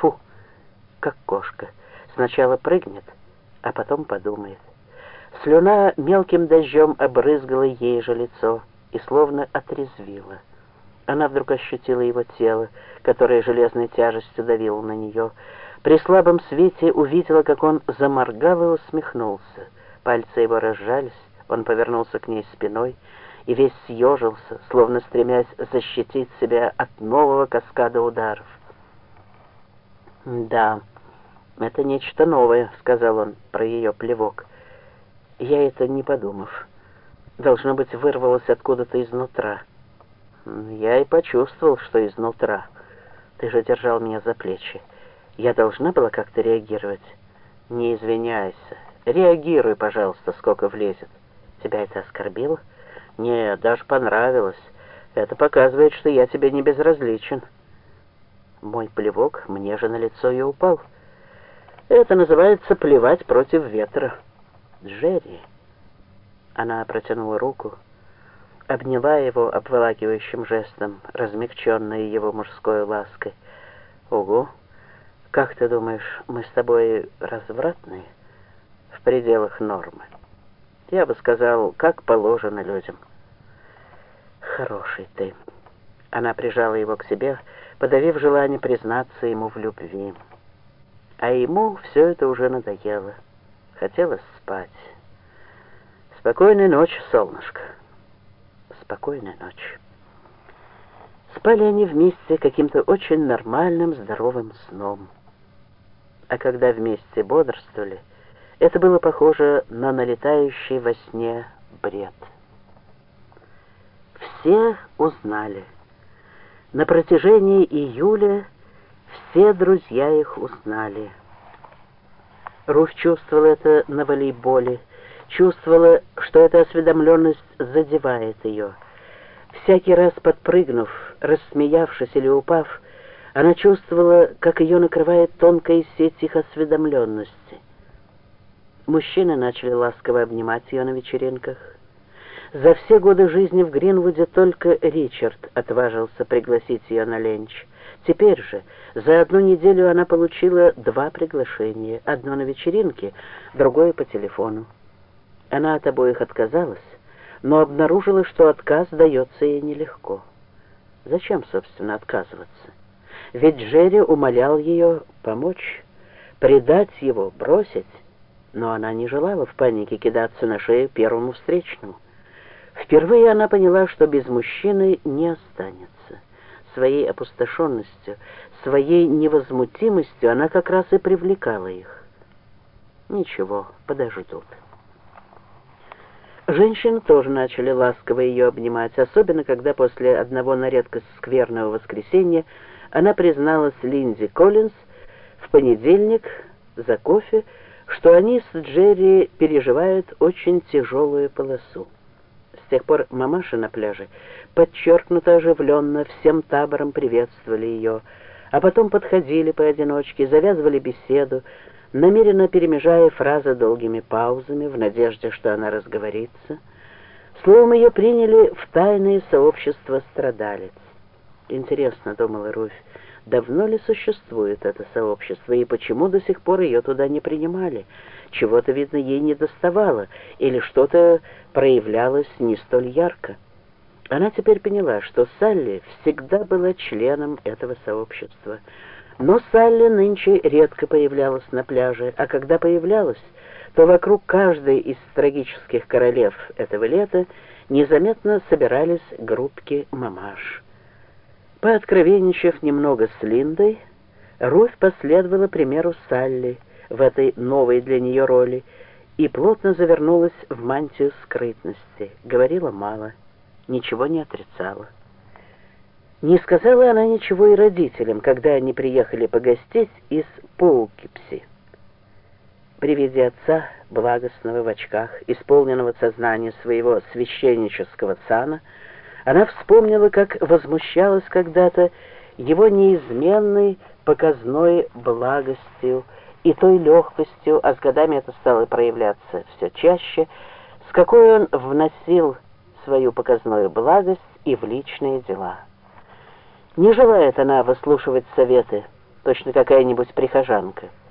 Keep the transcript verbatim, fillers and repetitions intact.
Фу, как кошка. Сначала прыгнет, а потом подумает. Слюна мелким дождем обрызгала ей же лицо и словно отрезвила. Она вдруг ощутила его тело, которое железной тяжестью давило на нее. При слабом свете увидела, как он заморгал и усмехнулся. Пальцы его разжались, он повернулся к ней спиной и весь съежился, словно стремясь защитить себя от нового каскада ударов. «Да, это нечто новое», — сказал он про ее плевок. «Я это не подумав. Должно быть, вырвалось откуда-то изнутра». «Я и почувствовал, что изнутра. Ты же держал меня за плечи. Я должна была как-то реагировать». «Не извиняйся. Реагируй, пожалуйста, сколько влезет. Тебя это оскорбило?» «Нет, даже понравилось. Это показывает, что я тебе не безразличен». Мой плевок мне же на лицо и упал. Это называется плевать против ветра. Джерри. Она протянула руку, обняла его обволакивающим жестом, размягченной его мужской лаской. «Ого! Как ты думаешь, мы с тобой развратные?» «В пределах нормы. Я бы сказал, как положено людям». «Хороший ты». Она прижала его к себе, подавив желание признаться ему в любви. А ему все это уже надоело. Хотелось спать. «Спокойной ночи, солнышко». «Спокойной ночи». Спали они вместе каким-то очень нормальным, здоровым сном. А когда вместе бодрствовали, это было похоже на налетающий во сне бред. Все узнали. На протяжении июля все друзья их узнали. Руфь чувствовала это на волейболе, чувствовала, что эта осведомленность задевает ее. Всякий раз подпрыгнув, рассмеявшись или упав, она чувствовала, как ее накрывает тонкая сеть их осведомленности. Мужчины начали ласково обнимать ее на вечеринках. За все годы жизни в Гринвуде только Ричард отважился пригласить ее на ленч. Теперь же, за одну неделю она получила два приглашения. Одно на вечеринке, другое по телефону. Она от обоих отказалась, но обнаружила, что отказ дается ей нелегко. Зачем, собственно, отказываться? Ведь Джерри умолял ее помочь, предать его, бросить. Но она не желала в панике кидаться на шею первому встречному. Впервые она поняла, что без мужчины не останется. Своей опустошенностью, своей невозмутимостью она как раз и привлекала их. Ничего, подождут. Женщины тоже начали ласково ее обнимать, особенно когда после одного на редкость скверного воскресенья она призналась Линдзи Коллинз в понедельник за кофе, что они с Джерри переживают очень тяжелую полосу. С тех пор мамаши на пляже подчеркнуто оживленно всем табором приветствовали ее, а потом подходили поодиночке, завязывали беседу, намеренно перемежая фразы долгими паузами в надежде, что она разговорится. Словом, ее приняли в тайное сообщество страдалец. Интересно, думала Руфь, давно ли существует это сообщество, и почему до сих пор ее туда не принимали? Чего-то, видно, ей не доставало, или что-то проявлялось не столь ярко. Она теперь поняла, что Салли всегда была членом этого сообщества. Но Салли нынче редко появлялась на пляже, а когда появлялась, то вокруг каждой из трагических королев этого лета незаметно собирались группки мамаш. Пооткровенничав немного с Линдой, Руфь последовала примеру Салли в этой новой для нее роли и плотно завернулась в мантию скрытности, говорила мало, ничего не отрицала. Не сказала она ничего и родителям, когда они приехали погостить из Поукипси. При виде отца, благостного в очках, исполненного сознания своего священнического сана, она вспомнила, как возмущалась когда-то его неизменной показной благостью и той легкостью, а с годами это стало проявляться все чаще, с какой он вносил свою показную благость и в личные дела. Не желает она выслушивать советы, точно какая-нибудь прихожанка.